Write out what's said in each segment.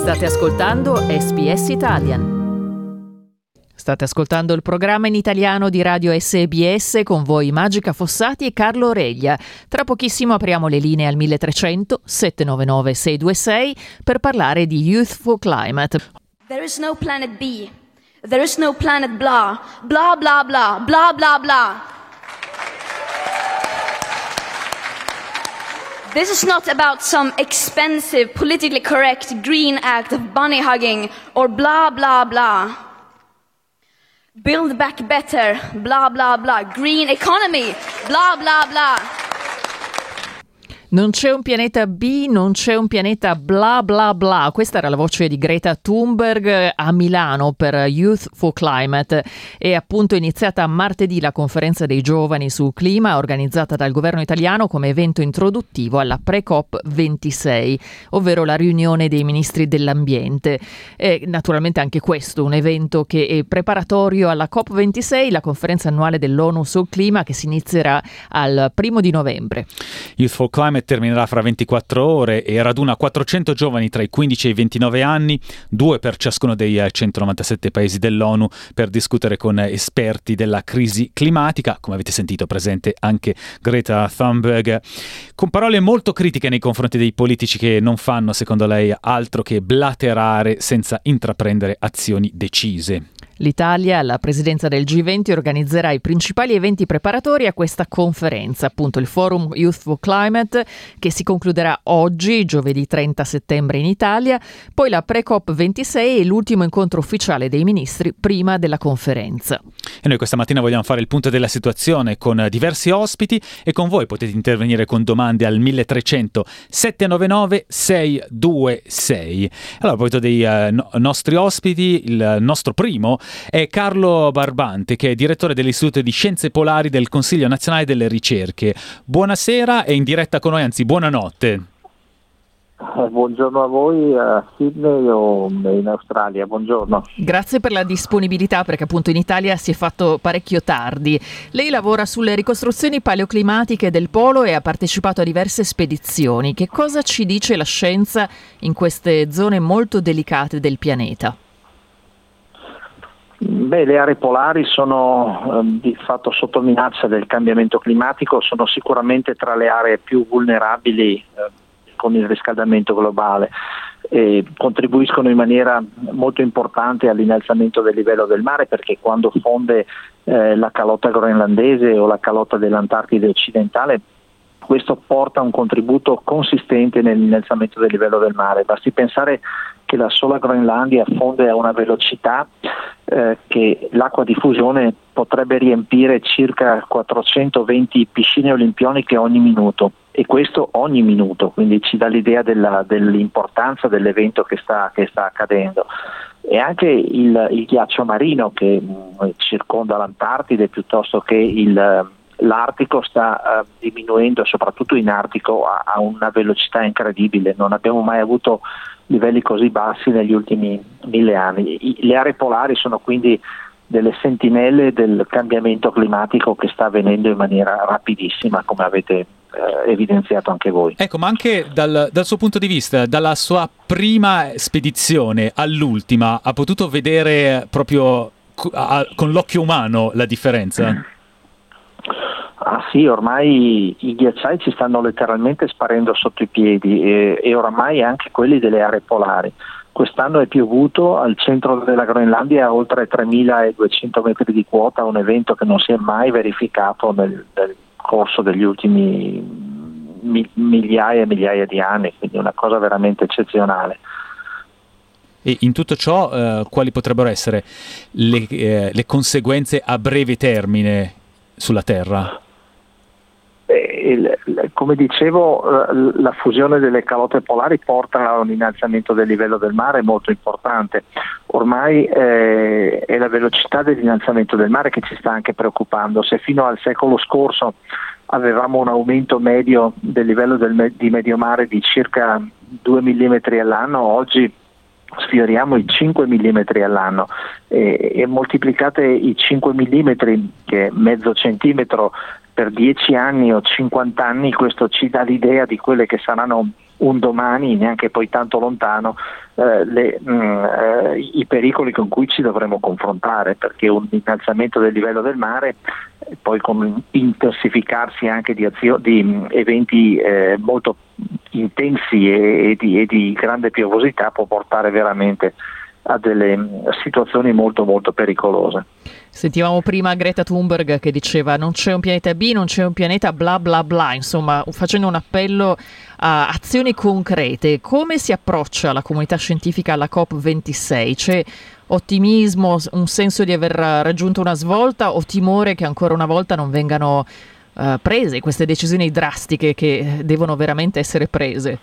State ascoltando SBS Italian. State ascoltando il programma in italiano di Radio SBS con voi Magica Fossati e Carlo Reglia. Tra pochissimo apriamo le linee al 1300 799 626 per parlare di Youth for Climate. There is no planet B. There is no planet blah. Blah, blah, blah. Blah, blah, blah. This is not about some expensive, politically correct green act of bunny hugging or blah, blah, blah. Build back better, blah, blah, blah. Green economy, blah, blah, blah. Non c'è un pianeta B, non c'è un pianeta bla bla bla. Questa era la voce di Greta Thunberg a Milano per Youth for Climate. È appunto iniziata martedì la conferenza dei giovani sul clima organizzata dal governo italiano come evento introduttivo alla pre-COP 26, ovvero la riunione dei ministri dell'ambiente. E naturalmente anche questo un evento che è preparatorio alla COP 26, la conferenza annuale dell'ONU sul clima che si inizierà al 1 di novembre. Youth for Climate terminerà fra 24 ore e raduna 400 giovani tra i 15 e i 29 anni, 2 per ciascuno dei 197 paesi dell'ONU, per discutere con esperti della crisi climatica. Come avete sentito, presente anche Greta Thunberg, con parole molto critiche nei confronti dei politici che non fanno, secondo lei, altro che blaterare senza intraprendere azioni decise. L'Italia, alla presidenza del G20, organizzerà i principali eventi preparatori a questa conferenza, appunto il Forum Youth for Climate, che si concluderà oggi, giovedì 30 settembre in Italia, poi la pre-COP 26 e l'ultimo incontro ufficiale dei ministri prima della conferenza. E noi questa mattina vogliamo fare il punto della situazione con diversi ospiti e con voi potete intervenire con domande al 1300 799 626. Allora, poi dei nostri ospiti, il nostro primo è Carlo Barbante, che è direttore dell'Istituto di Scienze Polari del Consiglio Nazionale delle Ricerche. Buonasera, è in diretta con noi, anzi buonanotte. Buongiorno a voi a Sydney o in Australia, buongiorno. Grazie per la disponibilità, perché appunto in Italia si è fatto parecchio tardi. Lei lavora sulle ricostruzioni paleoclimatiche del polo e ha partecipato a diverse spedizioni. Che cosa ci dice la scienza in queste zone molto delicate del pianeta? Beh, le aree polari sono di fatto sotto minaccia del cambiamento climatico, sono sicuramente tra le aree più vulnerabili con il riscaldamento globale e contribuiscono in maniera molto importante all'innalzamento del livello del mare, perché quando fonde la calotta groenlandese o la calotta dell'Antartide occidentale, questo porta un contributo consistente nell'innalzamento del livello del mare. Basti pensare che la sola Groenlandia fonde a una velocità che l'acqua di fusione potrebbe riempire circa 420 piscine olimpioniche ogni minuto, e questo ogni minuto, quindi ci dà l'idea dell'importanza dell'evento che sta accadendo. E anche il ghiaccio marino che circonda l'Antartide piuttosto che l'Artico sta diminuendo, soprattutto in Artico a una velocità incredibile. Non abbiamo mai avuto livelli così bassi negli ultimi 1000 anni. Le aree polari sono quindi delle sentinelle del cambiamento climatico che sta avvenendo in maniera rapidissima, come avete evidenziato anche voi. Ecco, ma anche dal suo punto di vista, dalla sua prima spedizione all'ultima, ha potuto vedere proprio con l'occhio umano la differenza? Ah sì, ormai i ghiacciai ci stanno letteralmente sparendo sotto i piedi e oramai anche quelli delle aree polari. Quest'anno è piovuto al centro della Groenlandia a oltre 3.200 metri di quota, un evento che non si è mai verificato nel corso degli ultimi migliaia e migliaia di anni, quindi una cosa veramente eccezionale. E in tutto ciò quali potrebbero essere le conseguenze a breve termine sulla Terra? Come dicevo, la fusione delle calotte polari porta a un innalzamento del livello del mare molto importante. Ormai è la velocità dell'innalzamento del mare che ci sta anche preoccupando. Se fino al secolo scorso avevamo un aumento medio del livello di medio mare di circa 2 mm all'anno, oggi sfioriamo i 5 mm all'anno e moltiplicate i 5 mm, che è mezzo centimetro, per 10 anni o 50 anni, questo ci dà l'idea di quelle che saranno un domani, neanche poi tanto lontano, i pericoli con cui ci dovremo confrontare, perché un innalzamento del livello del mare, poi con un intensificarsi anche di eventi molto intensi e di grande piovosità, può portare veramente a delle situazioni molto molto pericolose. Sentivamo prima Greta Thunberg che diceva non c'è un pianeta B, non c'è un pianeta bla bla bla, insomma facendo un appello a azioni concrete. Come si approccia la comunità scientifica alla COP26? C'è ottimismo, un senso di aver raggiunto una svolta o timore che ancora una volta non vengano prese queste decisioni drastiche che devono veramente essere prese?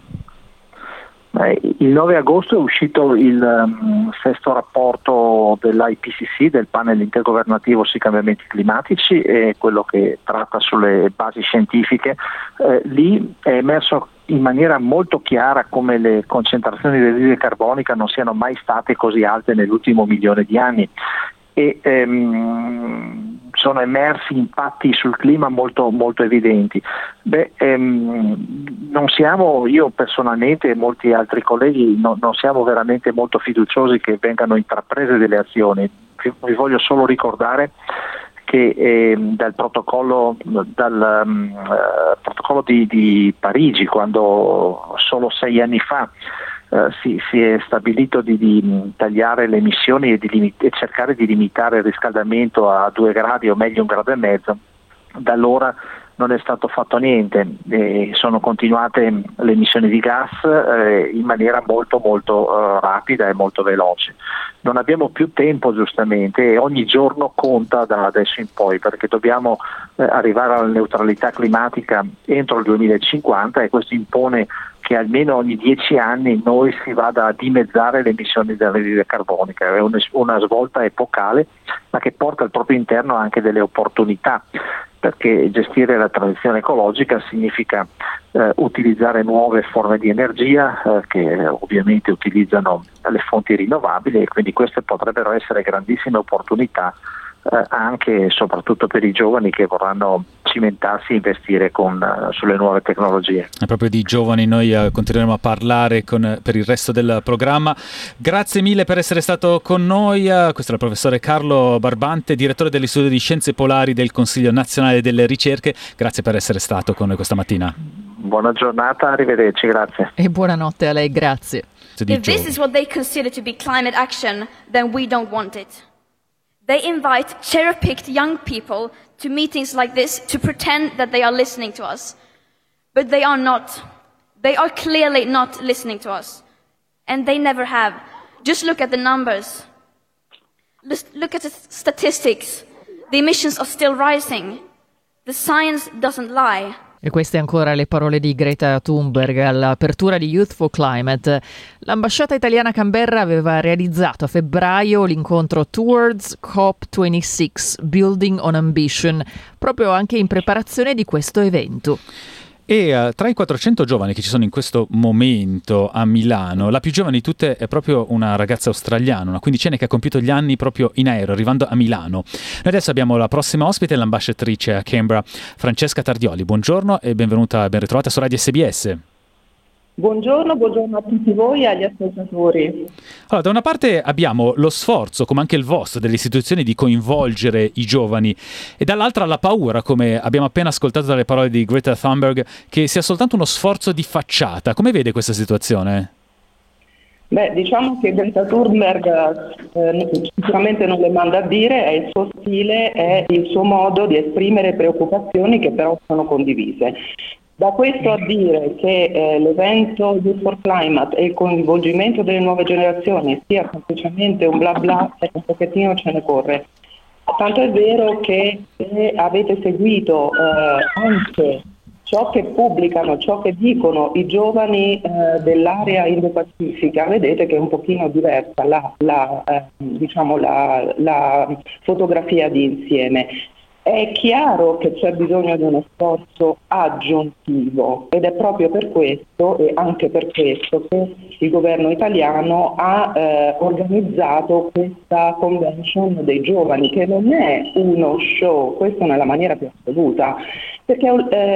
Il 9 agosto è uscito il sesto rapporto dell'IPCC, del panel intergovernativo sui cambiamenti climatici, e quello che tratta sulle basi scientifiche. Lì è emerso in maniera molto chiara come le concentrazioni di anidride carbonica non siano mai state così alte nell'ultimo milione di anni, e sono emersi impatti sul clima molto, molto evidenti. Non siamo, io personalmente e molti altri colleghi, non siamo veramente molto fiduciosi che vengano intraprese delle azioni. Vi voglio solo ricordare che dal protocollo di Parigi, quando solo 6 anni fa si è stabilito di tagliare le emissioni e cercare di limitare il riscaldamento a 2 gradi o meglio 1,5 gradi, da allora non è stato fatto niente, sono continuate le emissioni di gas in maniera molto molto rapida e molto veloce. Non abbiamo più tempo, giustamente, e ogni giorno conta da adesso in poi, perché dobbiamo arrivare alla neutralità climatica entro il 2050, e questo impone che almeno ogni 10 anni noi si vada a dimezzare le emissioni di anidride carbonica. È una svolta epocale, ma che porta al proprio interno anche delle opportunità, perché gestire la transizione ecologica significa utilizzare nuove forme di energia che ovviamente utilizzano le fonti rinnovabili, e quindi queste potrebbero essere grandissime opportunità anche e soprattutto per i giovani che vorranno cimentarsi e investire sulle nuove tecnologie. E proprio di giovani noi continueremo a parlare per il resto del programma. Grazie mille per essere stato con noi. Questo è il professore Carlo Barbante, direttore dell'Istituto di Scienze Polari del Consiglio Nazionale delle Ricerche. Grazie per essere stato con noi questa mattina. Buona giornata, arrivederci, grazie. E buonanotte a lei, grazie. If this is what they consider to be climate action, then we don't want it. They invite cherry-picked young people to meetings like this to pretend that they are listening to us. But they are not. They are clearly not listening to us. And they never have. Just look at the numbers. Look at the statistics. The emissions are still rising. The science doesn't lie. E queste ancora le parole di Greta Thunberg all'apertura di Youth for Climate. L'ambasciata italiana a Canberra aveva realizzato a febbraio l'incontro Towards COP26, Building on Ambition, proprio anche in preparazione di questo evento. E tra i 400 giovani che ci sono in questo momento a Milano, la più giovane di tutte è proprio una ragazza australiana, una quindicenne che ha compiuto gli anni proprio in aereo, arrivando a Milano. Noi adesso abbiamo la prossima ospite, l'ambasciatrice a Canberra, Francesca Tardioli. Buongiorno e benvenuta, ben ritrovata su Radio SBS. Buongiorno a tutti voi e agli ascoltatori. Allora, da una parte abbiamo lo sforzo, come anche il vostro, delle istituzioni di coinvolgere i giovani, e dall'altra la paura, come abbiamo appena ascoltato dalle parole di Greta Thunberg, che sia soltanto uno sforzo di facciata. Come vede questa situazione? Diciamo che Greta Thunberg sicuramente non le manda a dire, è il suo stile, è il suo modo di esprimere preoccupazioni che però sono condivise. Da questo a dire che l'evento Youth for Climate e il coinvolgimento delle nuove generazioni sia semplicemente un bla bla, un pochettino ce ne corre. Tanto è vero che se avete seguito anche ciò che pubblicano, ciò che dicono i giovani dell'area Indo-Pacifica, vedete che è un pochino diversa la fotografia di insieme. È chiaro che c'è bisogno di uno sforzo aggiuntivo, ed è proprio per questo e anche per questo che il governo italiano ha organizzato questa convention dei giovani, che non è uno show, questo nella maniera più assoluta, perché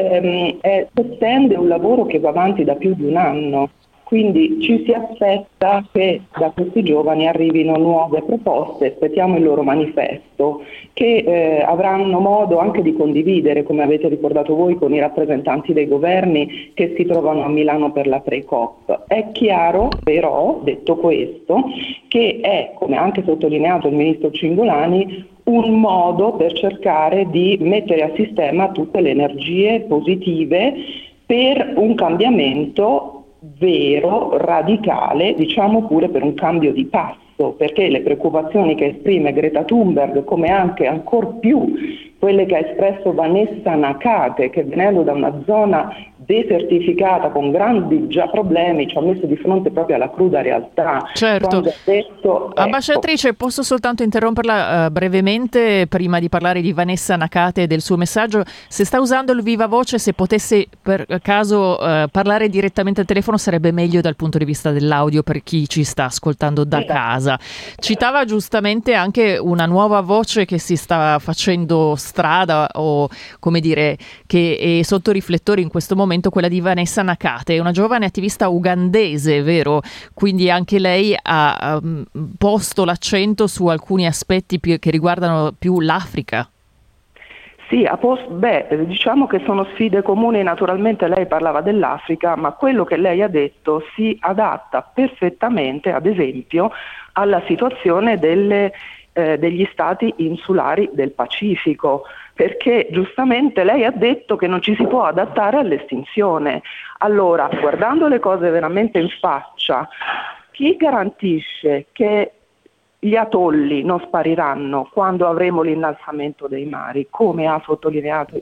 si attende un lavoro che va avanti da più di un anno. Quindi ci si aspetta che da questi giovani arrivino nuove proposte, aspettiamo il loro manifesto, che avranno modo anche di condividere, come avete ricordato voi, con i rappresentanti dei governi che si trovano a Milano per la pre-COP. È chiaro però, detto questo, che è, come ha anche sottolineato il ministro Cingolani, un modo per cercare di mettere a sistema tutte le energie positive per un cambiamento vero, radicale, diciamo pure per un cambio di passo, perché le preoccupazioni che esprime Greta Thunberg, come anche ancor più quelle che ha espresso Vanessa Nakate, che venendo da una zona desertificata con grandi già problemi ci ha messo di fronte proprio alla cruda realtà. Certo. Detto, Ambasciatrice, posso soltanto interromperla brevemente prima di parlare di Vanessa Nakate e del suo messaggio? Se sta usando il viva voce, se potesse per caso parlare direttamente al telefono sarebbe meglio dal punto di vista dell'audio per chi ci sta ascoltando da casa. Citava giustamente anche una nuova voce che si sta facendo strada o come dire che è sotto riflettori in questo momento, quella di Vanessa Nakate, una giovane attivista ugandese, vero? Quindi anche lei ha posto l'accento su alcuni aspetti che riguardano più l'Africa. Sì, diciamo che sono sfide comuni, naturalmente lei parlava dell'Africa, ma quello che lei ha detto si adatta perfettamente, ad esempio, alla situazione degli stati insulari del Pacifico, perché giustamente lei ha detto che non ci si può adattare all'estinzione. Allora, guardando le cose veramente in faccia, chi garantisce che gli atolli non spariranno quando avremo l'innalzamento dei mari, come ha sottolineato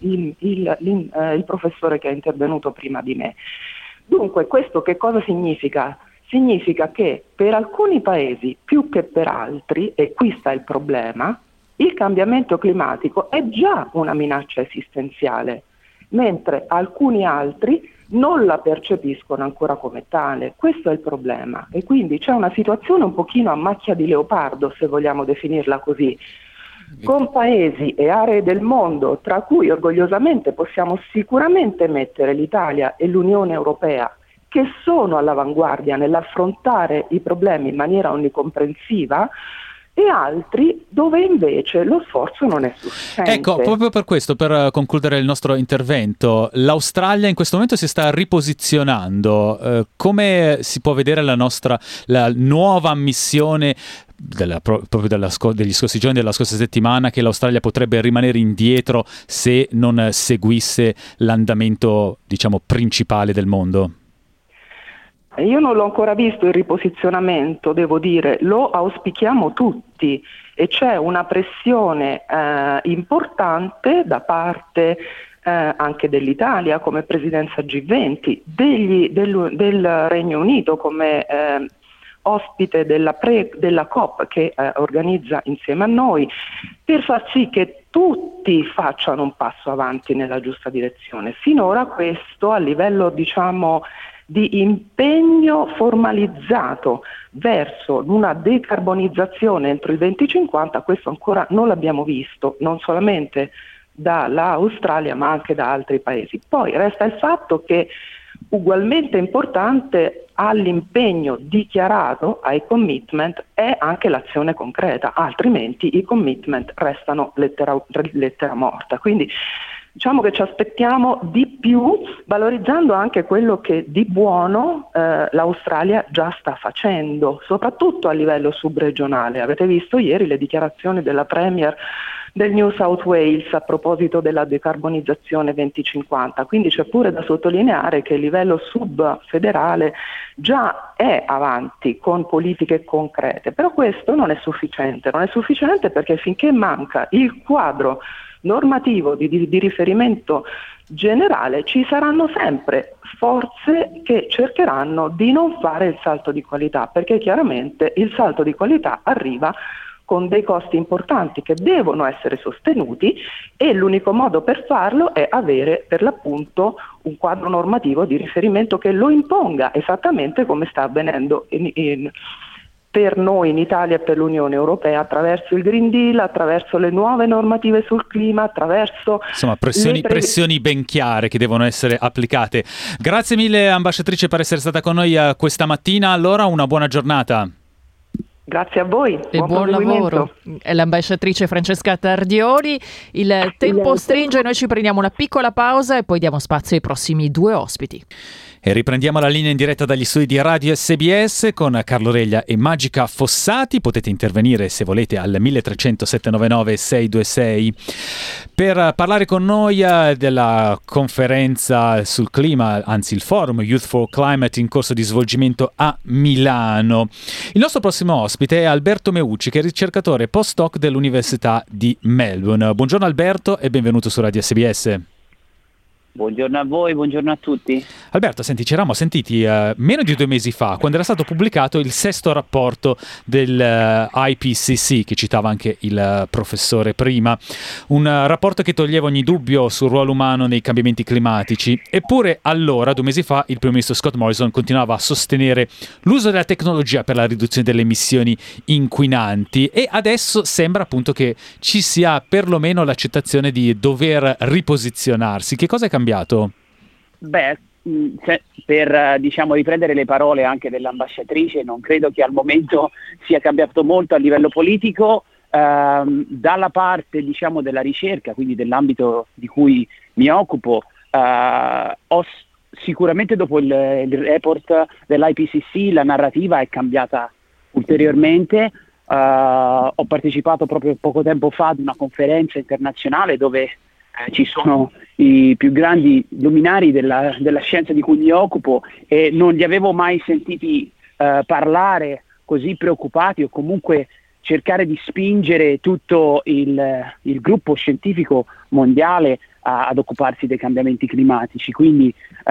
il professore che è intervenuto prima di me? Dunque, questo che cosa significa? Significa che per alcuni paesi più che per altri, e qui sta il problema, il cambiamento climatico è già una minaccia esistenziale, mentre alcuni altri non la percepiscono ancora come tale. Questo è il problema e quindi c'è una situazione un pochino a macchia di leopardo, se vogliamo definirla così, con paesi e aree del mondo tra cui orgogliosamente possiamo sicuramente mettere l'Italia e l'Unione Europea, che sono all'avanguardia nell'affrontare i problemi in maniera onnicomprensiva, e altri dove invece lo sforzo non è sufficiente. Ecco, proprio per questo, per concludere il nostro intervento, l'Australia in questo momento si sta riposizionando. Come si può vedere la nuova ammissione degli scorsi giorni, della scorsa settimana, che l'Australia potrebbe rimanere indietro se non seguisse l'andamento, diciamo, principale del mondo? Io non l'ho ancora visto il riposizionamento, devo dire, lo auspichiamo tutti e c'è una pressione importante da parte anche dell'Italia come presidenza G20, del Regno Unito come ospite della COP che organizza insieme a noi, per far sì che tutti facciano un passo avanti nella giusta direzione. Finora questo a livello, diciamo, di impegno formalizzato verso una decarbonizzazione entro il 2050, questo ancora non l'abbiamo visto, non solamente dall'Australia ma anche da altri paesi. Poi resta il fatto che ugualmente importante all'impegno dichiarato, ai commitment, è anche l'azione concreta, altrimenti i commitment restano lettera morta. Quindi diciamo che ci aspettiamo di più, valorizzando anche quello che di buono l'Australia già sta facendo, soprattutto a livello subregionale. Avete visto ieri le dichiarazioni della Premier del New South Wales a proposito della decarbonizzazione 2050, quindi c'è pure da sottolineare che il livello subfederale già è avanti con politiche concrete, però questo non è sufficiente perché finché manca il quadro normativo di riferimento generale ci saranno sempre forze che cercheranno di non fare il salto di qualità, perché chiaramente il salto di qualità arriva con dei costi importanti che devono essere sostenuti e l'unico modo per farlo è avere per l'appunto un quadro normativo di riferimento che lo imponga, esattamente come sta avvenendo per noi in Italia e per l'Unione Europea attraverso il Green Deal, attraverso le nuove normative sul clima, attraverso insomma pressioni ben chiare che devono essere applicate. Grazie mille ambasciatrice per essere stata con noi questa mattina. Allora una buona giornata. Grazie a voi e buon lavoro. È l'ambasciatrice Francesca Tardioli. Il tempo stringe, noi ci prendiamo una piccola pausa e poi diamo spazio ai prossimi 2 ospiti. E riprendiamo la linea in diretta dagli studi di Radio SBS con Carlo Reglia e Magica Fossati. Potete intervenire se volete al 1300 799 626 per parlare con noi della conferenza sul clima, anzi il forum Youth for Climate in corso di svolgimento a Milano. Il nostro prossimo ospite è Alberto Meucci, che è ricercatore postdoc dell'Università di Melbourne. Buongiorno Alberto e benvenuto su Radio SBS. Buongiorno a voi, buongiorno a tutti. Alberto, senti, ci eravamo sentiti meno di 2 mesi fa, quando era stato pubblicato il 6º rapporto del IPCC, che citava anche il professore prima, un rapporto che toglieva ogni dubbio sul ruolo umano nei cambiamenti climatici. Eppure allora, 2 mesi fa, il primo ministro Scott Morrison continuava a sostenere l'uso della tecnologia per la riduzione delle emissioni inquinanti, e adesso sembra appunto che ci sia perlomeno l'accettazione di dover riposizionarsi. Che cosa è cambiato? Beh, per riprendere le parole anche dell'ambasciatrice, non credo che al momento sia cambiato molto a livello politico. Dalla parte della ricerca, quindi dell'ambito di cui mi occupo, sicuramente dopo il report dell'IPCC la narrativa è cambiata ulteriormente. Ho partecipato proprio poco tempo fa ad una conferenza internazionale dove ci sono i più grandi luminari della scienza di cui mi occupo, e non li avevo mai sentiti parlare così preoccupati, o comunque cercare di spingere tutto il gruppo scientifico mondiale ad occuparsi dei cambiamenti climatici. Quindi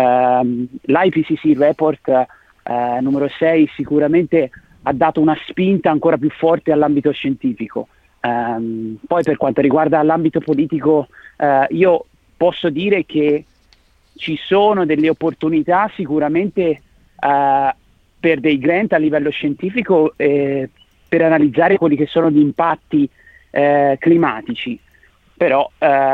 l'IPCC report numero 6 sicuramente ha dato una spinta ancora più forte all'ambito scientifico. Poi per quanto riguarda l'ambito politico, io posso dire che ci sono delle opportunità sicuramente per dei grant a livello scientifico per analizzare quelli che sono gli impatti climatici, però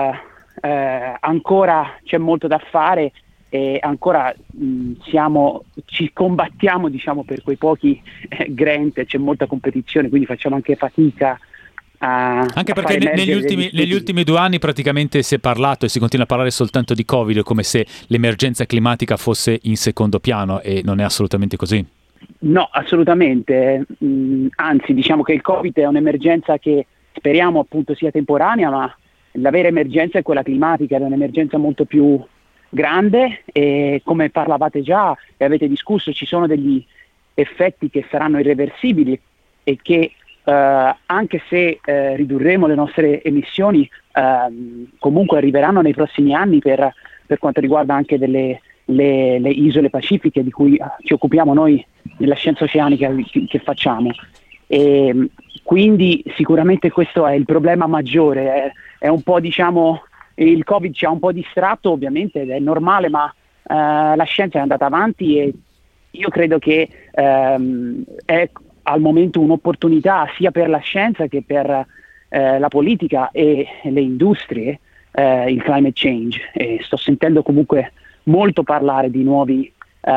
ancora c'è molto da fare e ancora ci combattiamo per quei pochi grant, c'è molta competizione, quindi facciamo anche fatica. Anche perché negli ultimi 2 anni praticamente si è parlato e si continua a parlare soltanto di Covid, come se l'emergenza climatica fosse in secondo piano, e non è assolutamente così. No, assolutamente. Anzi, diciamo che il Covid è un'emergenza che speriamo appunto sia temporanea, ma la vera emergenza è quella climatica, è un'emergenza molto più grande, e come parlavate già e avete discusso, ci sono degli effetti che saranno irreversibili e che anche se ridurremo le nostre emissioni, comunque arriveranno nei prossimi anni per quanto riguarda anche le isole pacifiche di cui ci occupiamo noi nella scienza oceanica che facciamo. E quindi sicuramente questo è il problema maggiore, è un po' il Covid ci ha un po' distratto ovviamente, ed è normale, ma la scienza è andata avanti, e io credo che è al momento un'opportunità sia per la scienza che per la politica e le industrie, il climate change, e sto sentendo comunque molto parlare di nuovi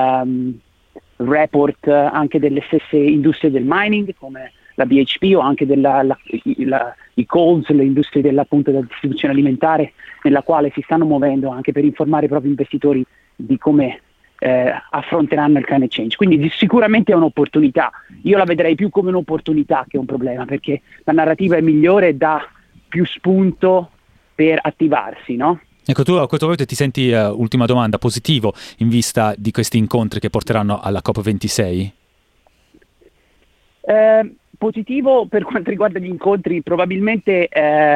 report anche delle stesse industrie del mining come la BHP, o anche i Coles, le industrie della distribuzione alimentare, nella quale si stanno muovendo anche per informare i propri investitori di come affronteranno il climate change. Quindi sicuramente è un'opportunità. Io la vedrei più come un'opportunità che un problema, perché la narrativa è migliore e dà più spunto per attivarsi, no? Ecco, tu a questo punto ti senti, ultima domanda, positivo in vista di questi incontri che porteranno alla COP26? Positivo per quanto riguarda gli incontri, probabilmente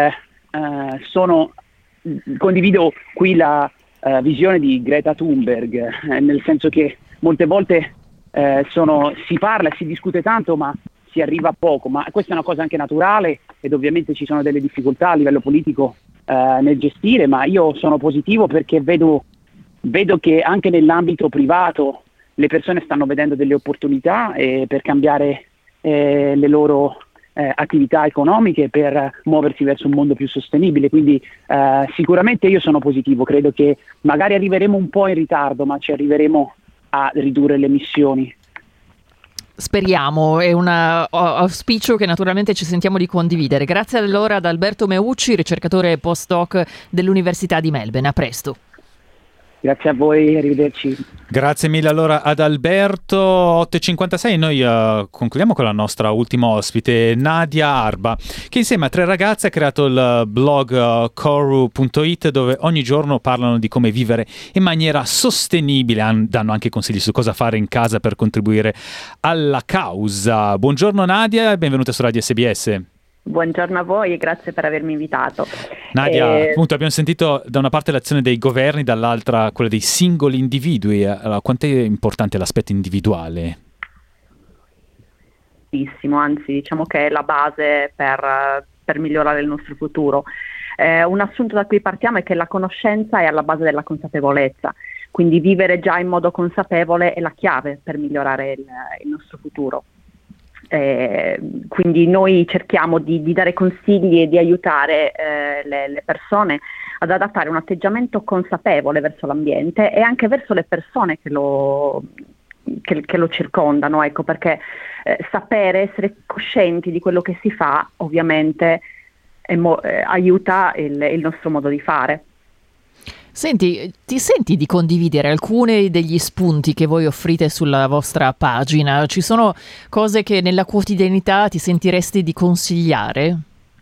condivido qui la visione di Greta Thunberg, nel senso che molte volte si parla e si discute tanto, ma si arriva a poco, ma questa è una cosa anche naturale, ed ovviamente ci sono delle difficoltà a livello politico nel gestire, ma io sono positivo perché vedo che anche nell'ambito privato le persone stanno vedendo delle opportunità per cambiare le loro attività economiche per muoversi verso un mondo più sostenibile. Quindi sicuramente io sono positivo, credo che magari arriveremo un po' in ritardo, ma ci arriveremo a ridurre le emissioni. Speriamo, è un auspicio che naturalmente ci sentiamo di condividere. Grazie allora ad Alberto Meucci, ricercatore postdoc dell'Università di Melbourne. A presto. Grazie a voi, arrivederci. Grazie mille allora ad Alberto. 8.56, noi concludiamo con la nostra ultima ospite, Nadia Arba, che insieme a 3 ragazze ha creato il blog Koru.it, dove ogni giorno parlano di come vivere in maniera sostenibile, danno anche consigli su cosa fare in casa per contribuire alla causa. Buongiorno Nadia e benvenuta su Radio SBS. Buongiorno a voi e grazie per avermi invitato. Nadia, appunto abbiamo sentito da una parte l'azione dei governi, dall'altra quella dei singoli individui. Allora, quanto è importante l'aspetto individuale? Anzi, diciamo che è la base per migliorare il nostro futuro. Un assunto da cui partiamo è che la conoscenza è alla base della consapevolezza, quindi vivere già in modo consapevole è la chiave per migliorare il nostro futuro. Quindi noi cerchiamo di dare consigli e di aiutare le persone ad adattare un atteggiamento consapevole verso l'ambiente e anche verso le persone che lo circondano, ecco, perché sapere, essere coscienti di quello che si fa ovviamente aiuta il nostro modo di fare. Senti, ti senti di condividere alcuni degli spunti che voi offrite sulla vostra pagina? Ci sono cose che nella quotidianità ti sentiresti di consigliare?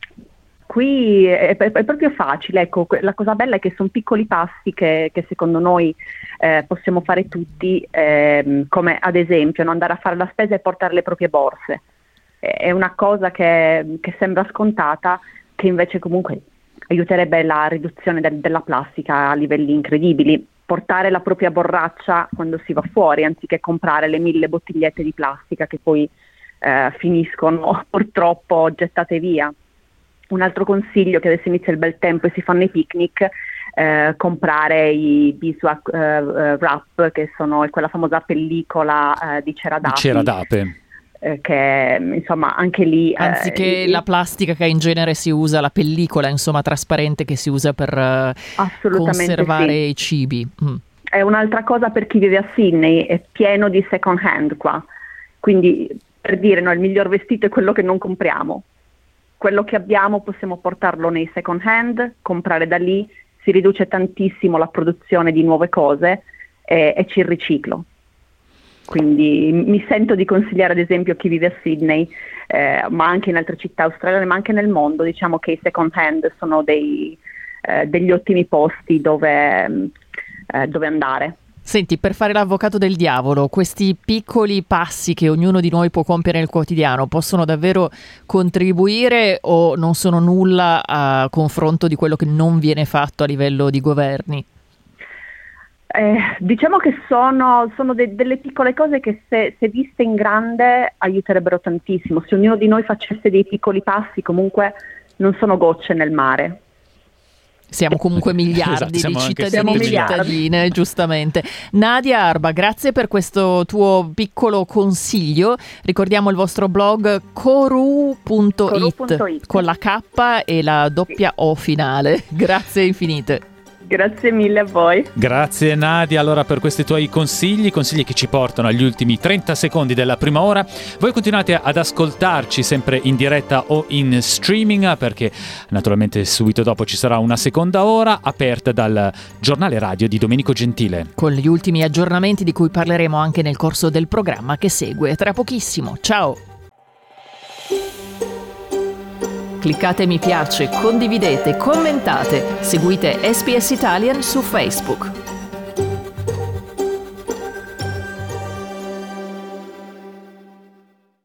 Qui è proprio facile, ecco, la cosa bella è che sono piccoli passi che secondo noi possiamo fare tutti, come ad esempio non andare a fare la spesa e portare le proprie borse. È una cosa che sembra scontata, che invece comunque aiuterebbe la riduzione della plastica a livelli incredibili. Portare la propria borraccia quando si va fuori, anziché comprare le 1000 bottigliette di plastica che poi finiscono purtroppo gettate via. Un altro consiglio, che adesso inizia il bel tempo e si fanno i picnic, comprare i beeswax wrap, che sono quella famosa pellicola di ceradape. Che insomma anche lì anziché la plastica che in genere si usa, la pellicola insomma trasparente che si usa per conservare i cibi. È un'altra cosa per chi vive a Sydney, è pieno di second hand qua, quindi per dire il miglior vestito è quello che non compriamo, quello che abbiamo possiamo portarlo nei second hand, comprare da lì, si riduce tantissimo la produzione di nuove cose e ci riciclo. Quindi mi sento di consigliare ad esempio a chi vive a Sydney, ma anche in altre città australiane, ma anche nel mondo, diciamo che i second hand sono degli ottimi posti dove andare. Senti, per fare l'avvocato del diavolo, questi piccoli passi che ognuno di noi può compiere nel quotidiano possono davvero contribuire o non sono nulla a confronto di quello che non viene fatto a livello di governi? Diciamo che sono delle piccole cose che se viste in grande aiuterebbero tantissimo. Se ognuno di noi facesse dei piccoli passi, comunque non sono gocce nel mare. Siamo comunque miliardi di cittadini e cittadine, giustamente. Nadia Arba, grazie per questo tuo piccolo consiglio. Ricordiamo il vostro blog Koru.it con la K e la doppia O finale. Grazie infinite. Grazie mille a voi. Grazie Nadia allora per questi tuoi consigli che ci portano agli ultimi 30 secondi della prima ora. Voi continuate ad ascoltarci sempre in diretta o in streaming, perché naturalmente subito dopo ci sarà una seconda ora aperta dal giornale radio di Domenico Gentile, con gli ultimi aggiornamenti di cui parleremo anche nel corso del programma che segue tra pochissimo. Ciao! Cliccate mi piace, condividete, commentate, seguite SBS Italian su Facebook.